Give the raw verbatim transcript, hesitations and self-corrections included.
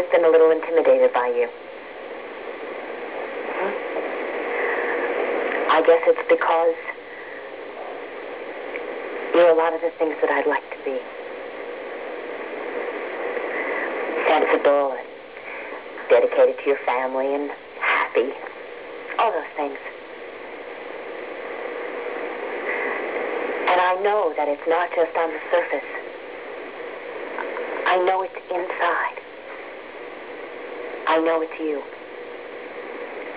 always been a little intimidated by you. Hmm? I guess it's because you're a lot of the things that I'd like to be. Sensible and dedicated to your family and happy. All those things. And I know that it's not just on the surface. I know it's inside. I know it's you.